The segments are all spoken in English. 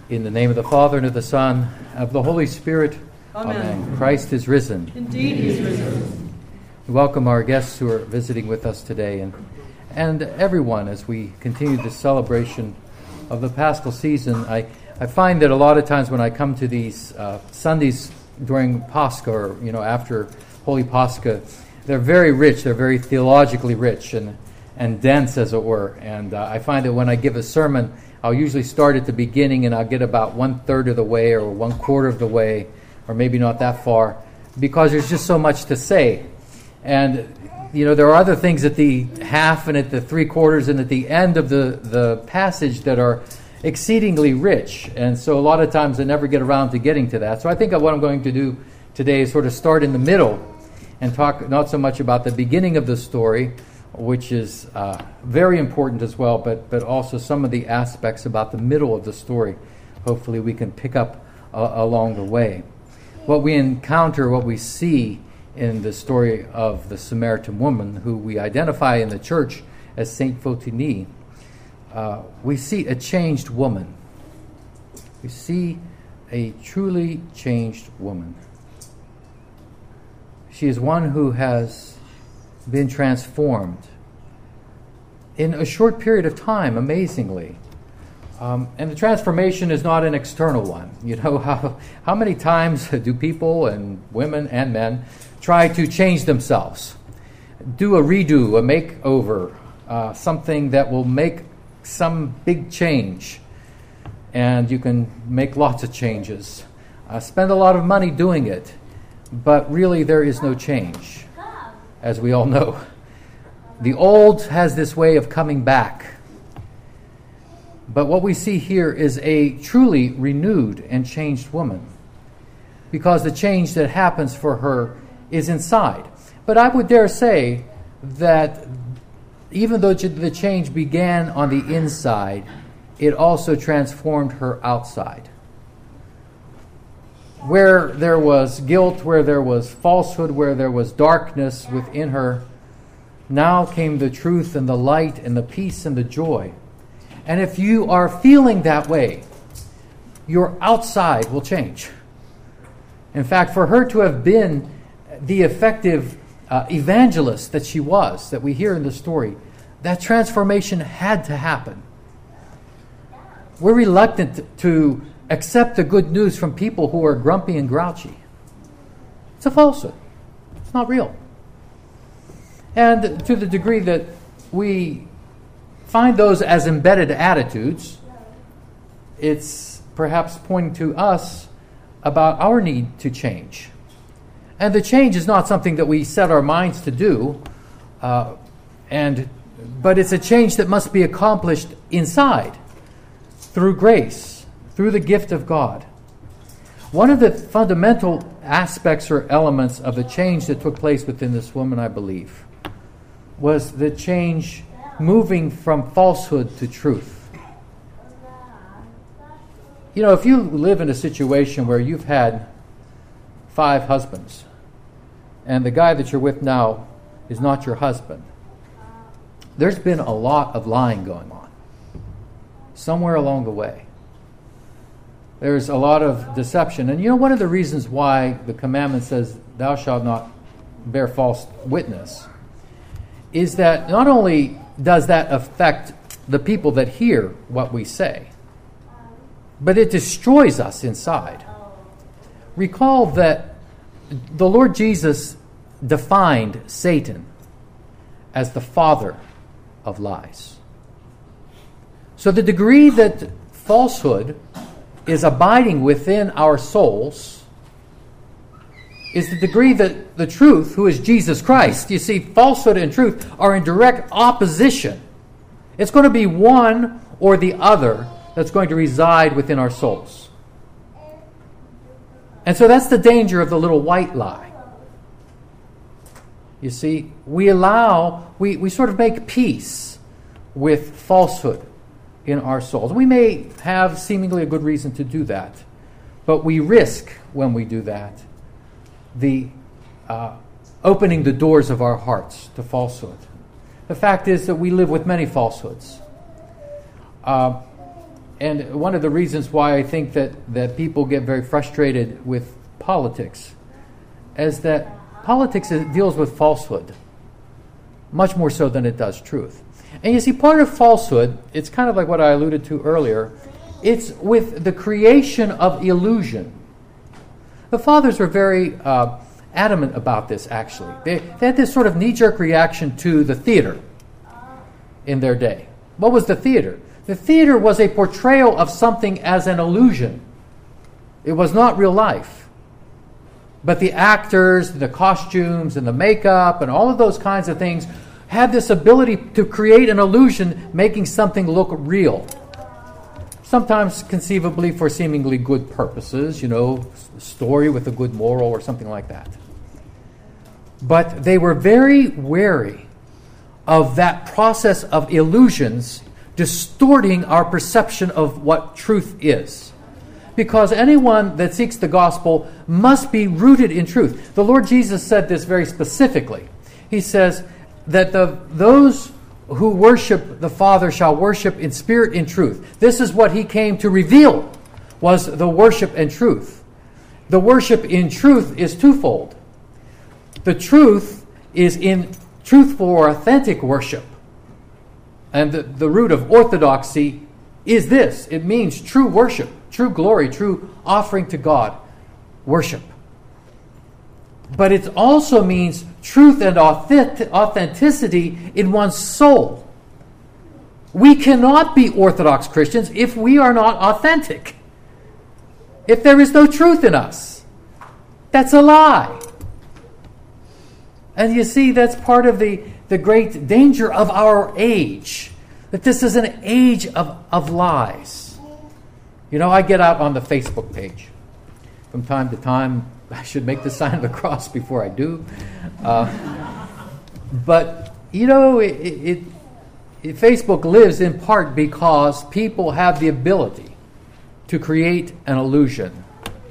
In the name of the Father, and of the Son, and of the Holy Spirit. Amen. Christ is risen. Indeed, he is risen. We welcome our guests who are visiting with us today, and everyone as we continue the celebration of the Paschal season. I find that a lot of times when I come to these Sundays during Pascha, or after Holy Pascha, they're very rich. They're very theologically rich and dense, as it were. And I find that when I give a sermon, I'll usually start at the beginning and I'll get about 1/3 of the way or 1/4 of the way, or maybe not that far, because there's just so much to say. And, there are other things at the half and at the 3/4 and at the end of the passage that are exceedingly rich. And so a lot of times I never get around to getting to that. So I think what I'm going to do today is sort of start in the middle and talk not so much about the beginning of the story, which is very important as well, but also some of the aspects about the middle of the story. Hopefully we can pick up along the way. What we encounter, what we see in the story of the Samaritan woman, who we identify in the church as Saint Photinie, we see a changed woman. We see a truly changed woman. She is one who has been transformed in a short period of time, amazingly. And the transformation is not an external one. How many times do people and women and men try to change themselves? Do a redo, a makeover, something that will make some big change. And you can make lots of changes. Spend a lot of money doing it. But really there is no change, as we all know. The old has this way of coming back. But what we see here is a truly renewed and changed woman, because the change that happens for her is inside. But I would dare say that even though the change began on the inside, it also transformed her outside. Where there was guilt, where there was falsehood, where there was darkness within her, now came the truth and the light and the peace and the joy. And if you are feeling that way, your outside will change. In fact, for her to have been the effective evangelist that she was, that we hear in the story, that transformation had to happen. We're reluctant to accept the good news from people who are grumpy and grouchy. It's a falsehood. It's not real. And to the degree that we find those as embedded attitudes, it's perhaps pointing to us about our need to change. And the change is not something that we set our minds to do, but it's a change that must be accomplished inside through grace, through the gift of God. One of the fundamental aspects or elements of the change that took place within this woman, I believe, was the change moving from falsehood to truth. If you live in a situation where you've had 5 husbands, and the guy that you're with now is not your husband, there's been a lot of lying going on somewhere along the way. There's a lot of deception. And one of the reasons why the commandment says, thou shalt not bear false witness, is that not only does that affect the people that hear what we say, but it destroys us inside. Recall that the Lord Jesus defined Satan as the father of lies. So the degree that falsehood is abiding within our souls is the degree that the truth, who is Jesus Christ. You see, falsehood and truth are in direct opposition. It's going to be one or the other that's going to reside within our souls. And so that's the danger of the little white lie. You see, we sort of make peace with falsehood in our souls. We may have seemingly a good reason to do that, but we risk, when we do that, the opening the doors of our hearts to falsehood. The fact is that we live with many falsehoods. And one of the reasons why I think that people get very frustrated with politics is that politics deals with falsehood much more so than it does truth. And you see, part of falsehood, it's kind of like what I alluded to earlier, it's with the creation of illusion. The fathers were very adamant about this, actually. They had this sort of knee-jerk reaction to the theater in their day. What was the theater? The theater was a portrayal of something as an illusion. It was not real life. But the actors, the costumes, and the makeup, and all of those kinds of things had this ability to create an illusion, making something look real. Sometimes conceivably for seemingly good purposes, a story with a good moral or something like that. But they were very wary of that process of illusions distorting our perception of what truth is. Because anyone that seeks the gospel must be rooted in truth. The Lord Jesus said this very specifically. He says that those who worship the Father shall worship in spirit and truth. This is what he came to reveal, was the worship and truth. The worship in truth is twofold. The truth is in truthful or authentic worship. And the root of orthodoxy is this. It means true worship, true glory, true offering to God, worship. But it also means truth and authenticity in one's soul. We cannot be Orthodox Christians if we are not authentic. If there is no truth in us, that's a lie. And you see, that's part of the great danger of our age, that this is an age of lies. I get out on the Facebook page from time to time. I should make the sign of the cross before I do. But, Facebook lives in part because people have the ability to create an illusion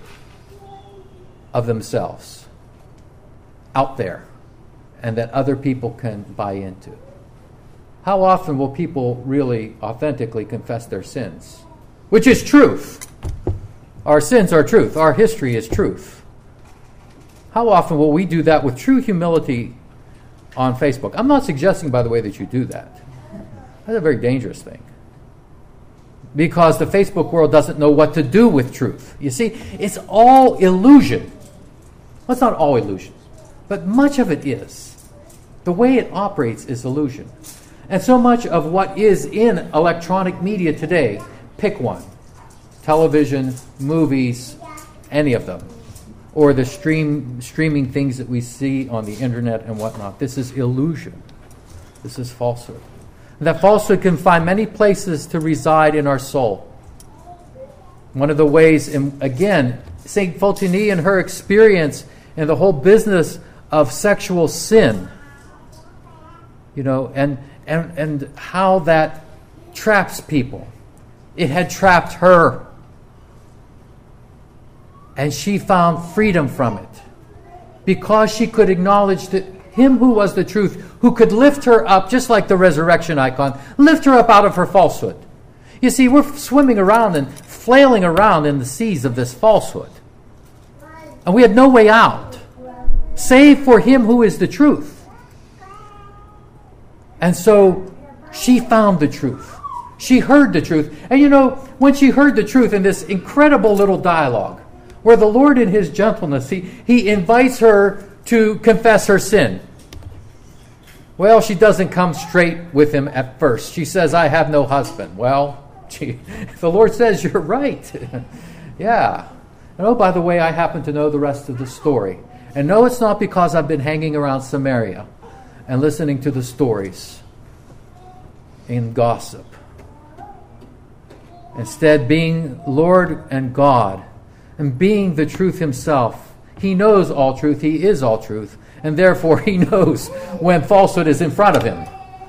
of themselves out there and that other people can buy into. How often will people really authentically confess their sins? Which is truth. Our sins are truth. Our history is truth. How often will we do that with true humility on Facebook? I'm not suggesting, by the way, that you do that. That's a very dangerous thing. Because the Facebook world doesn't know what to do with truth. You see, it's all illusion. Well, it's not all illusion, but much of it is. The way it operates is illusion. And so much of what is in electronic media today, pick one. Television, movies, any of them. Or the streaming things that we see on the internet and whatnot. This is illusion. This is falsehood. And that falsehood can find many places to reside in our soul. One of the ways, again, St. Photinie and her experience in the whole business of sexual sin, and how that traps people. It had trapped her. And she found freedom from it because she could acknowledge that him who was the truth, who could lift her up, just like the resurrection icon, lift her up out of her falsehood. You see, we're swimming around and flailing around in the seas of this falsehood. And we had no way out, save for him who is the truth. And so she found the truth. She heard the truth. And when she heard the truth in this incredible little dialogue, where the Lord in his gentleness, he invites her to confess her sin. Well, she doesn't come straight with him at first. She says, I have no husband. Well, the Lord says, you're right. Yeah. And by the way, I happen to know the rest of the story. And no, it's not because I've been hanging around Samaria and listening to the stories in gossip. Instead, being Lord and God, and being the truth himself, he knows all truth, he is all truth, and therefore he knows when falsehood is in front of him.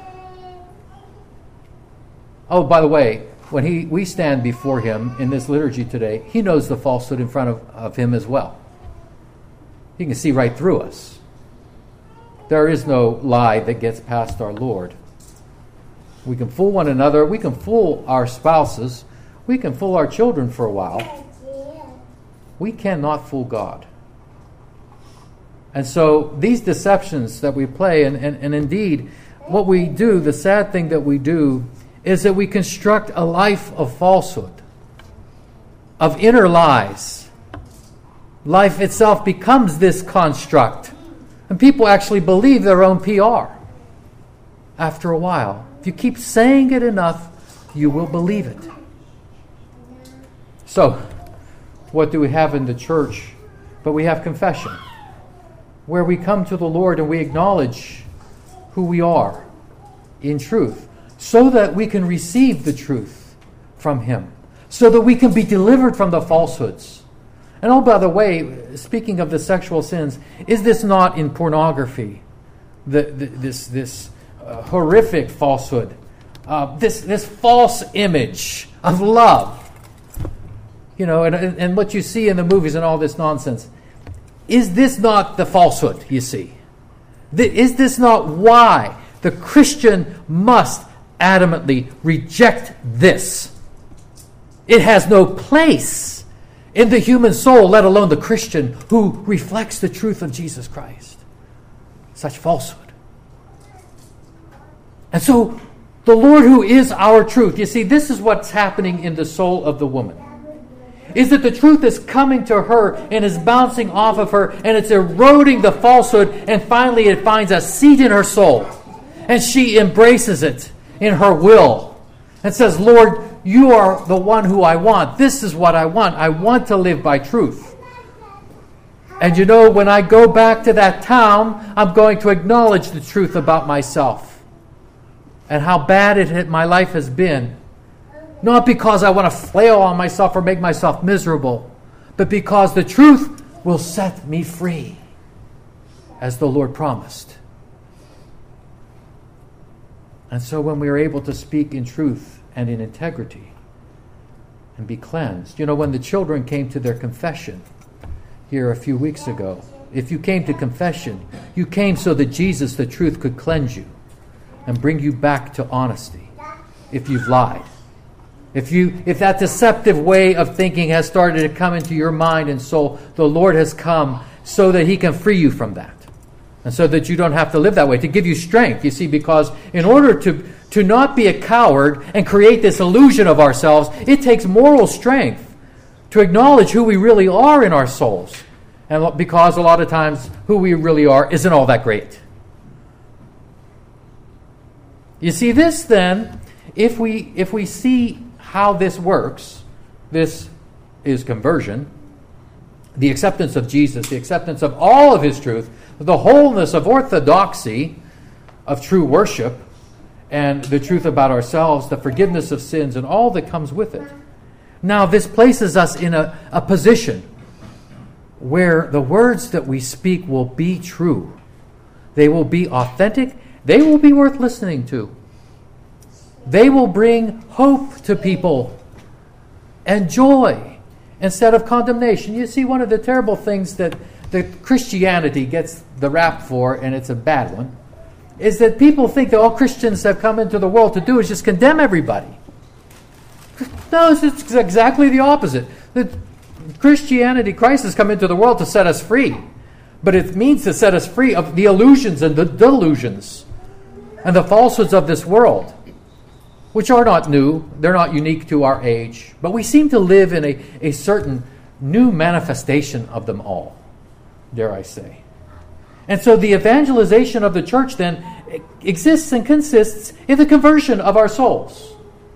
Oh, by the way, when we stand before him in this liturgy today, he knows the falsehood in front of him as well. He can see right through us. There is no lie that gets past our Lord. We can fool one another, we can fool our spouses, We can fool our children for a while. We cannot fool God. And so these deceptions that we play, and indeed what we do, the sad thing that we do, is that we construct a life of falsehood, of inner lies. Life itself becomes this construct. And people actually believe their own PR after a while. If you keep saying it enough, you will believe it. So, what do we have in the church? But we have confession, where we come to the Lord and we acknowledge who we are in truth, so that we can receive the truth from Him, so that we can be delivered from the falsehoods. And oh, by the way, speaking of the sexual sins, is this not in pornography? This horrific falsehood, this false image of love. You know, and what you see in the movies and all this nonsense. Is this not the falsehood, you see? Is this not why the Christian must adamantly reject this? It has no place in the human soul, let alone the Christian who reflects the truth of Jesus Christ. Such falsehood. And so, the Lord who is our truth, you see, this is what's happening in the soul of the woman. Is that the truth is coming to her and is bouncing off of her and it's eroding the falsehood, and finally it finds a seat in her soul. And she embraces it in her will and says, Lord, you are the one who I want. This is what I want. I want to live by truth. And you know, when I go back to that town, I'm going to acknowledge the truth about myself and how bad my life has been. Not because I want to flail on myself or make myself miserable, but because the truth will set me free, as the Lord promised. And so when we are able to speak in truth and in integrity and be cleansed, you know, when the children came to their confession here a few weeks ago, if you came to confession, you came so that Jesus, the truth, could cleanse you and bring you back to honesty if you've lied. If that deceptive way of thinking has started to come into your mind and soul, the Lord has come so that He can free you from that. And so that you don't have to live that way, to give you strength. You see, because in order to not be a coward and create this illusion of ourselves, it takes moral strength to acknowledge who we really are in our souls. And because a lot of times who we really are isn't all that great. You see, this then, if we see how this works, this is conversion, the acceptance of Jesus, the acceptance of all of His truth, the wholeness of orthodoxy of true worship, and the truth about ourselves, the forgiveness of sins, and all that comes with it. Now, this places us in a position where the words that we speak will be true. They will be authentic. They will be worth listening to. They will bring hope to people and joy instead of condemnation. You see, one of the terrible things that Christianity gets the rap for, and it's a bad one, is that people think that all Christians have come into the world to do is just condemn everybody. No, it's exactly the opposite. Christianity, Christ has come into the world to set us free. But it means to set us free of the illusions and the delusions and the falsehoods of this world, which are not new. They're not unique to our age. But we seem to live in a certain new manifestation of them all, dare I say. And so the evangelization of the church then exists and consists in the conversion of our souls.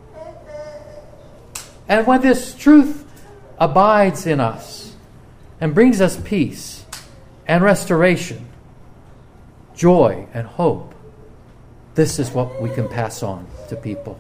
And when this truth abides in us and brings us peace and restoration, joy and hope, this is what we can pass on to people.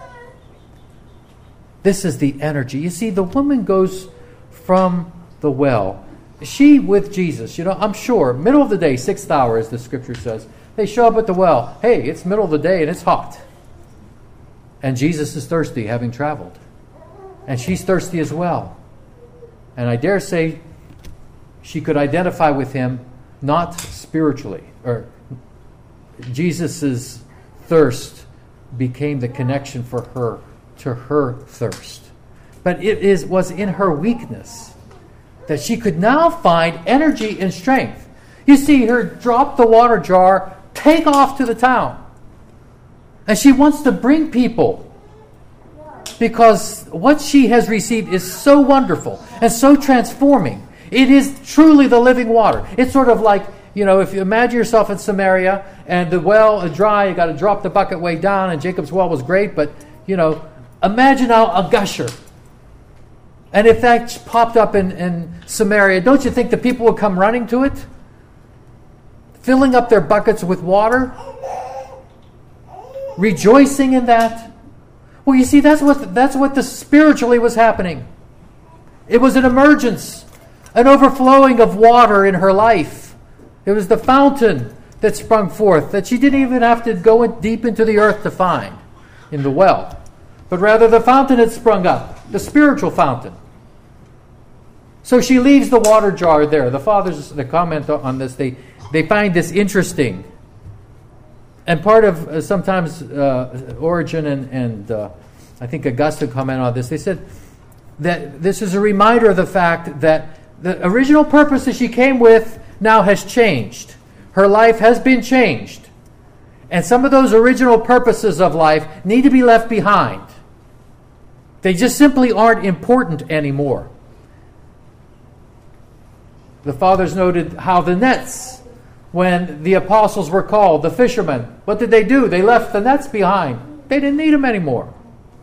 This is the energy. You see, the woman goes from the well. She with Jesus, I'm sure, middle of the day, 6th hour, as the scripture says, they show up at the well. Hey, it's middle of the day and it's hot. And Jesus is thirsty, having traveled. And she's thirsty as well. And I dare say she could identify with him, not spiritually. Or Jesus' thirst became the connection for her to her thirst. But was in her weakness that she could now find energy and strength. You see her drop the water jar, take off to the town. And she wants to bring people, because what she has received is so wonderful and so transforming. It is truly the living water. It's sort of like, if you imagine yourself in Samaria and the well is dry, you got to drop the bucket way down, and Jacob's well was great, but, imagine now a gusher. And if that popped up in Samaria, don't you think the people would come running to it? Filling up their buckets with water? Rejoicing in that? Well, you see, that's what the spiritually was happening. It was an emergence, an overflowing of water in her life. It was the fountain that sprung forth, that she didn't even have to go deep into the earth to find in the well. But rather the fountain had sprung up, the spiritual fountain. So she leaves the water jar there. The fathers, the comment on this, they find this interesting. And part of sometimes Origen and I think Augustine comment on this. They said that this is a reminder of the fact that the original purpose that she came with now has changed. Her life has been changed. And some of those original purposes of life need to be left behind. They just simply aren't important anymore. The fathers noted how the nets, when the apostles were called, the fishermen, what did they do? They left the nets behind. They didn't need them anymore.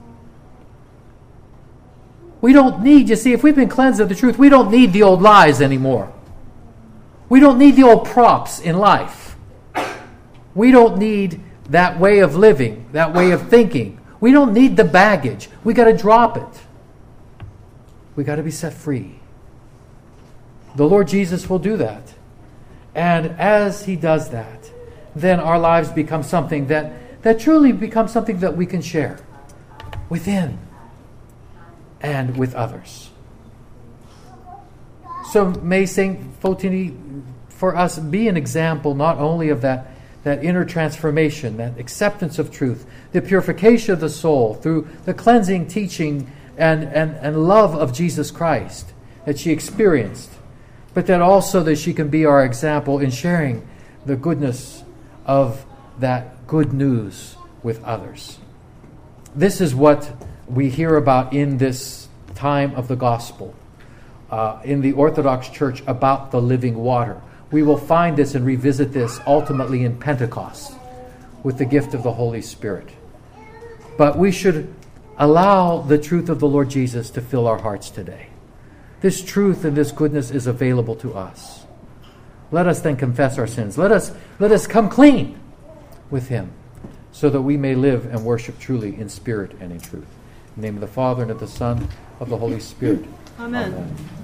We don't need, you see, if we've been cleansed of the truth, we don't need the old lies anymore. We don't need the old props in life. We don't need that way of living, that way of thinking. We don't need the baggage. We got to drop it. We got to be set free. The Lord Jesus will do that. And as He does that, then our lives become something that truly becomes something that we can share within and with others. So may St. Photini for us be an example not only of that inner transformation, that acceptance of truth, the purification of the soul through the cleansing teaching and love of Jesus Christ that she experienced, but that also that she can be our example in sharing the goodness of that good news with others. This is what we hear about in this time of the gospel, in the Orthodox Church, about the living water. We will find this and revisit this ultimately in Pentecost with the gift of the Holy Spirit. But we should allow the truth of the Lord Jesus to fill our hearts today. This truth and this goodness is available to us. Let us then confess our sins. Let us come clean with Him, so that we may live and worship truly in spirit and in truth. In the name of the Father, and of the Son, of the Holy Spirit. Amen. Amen.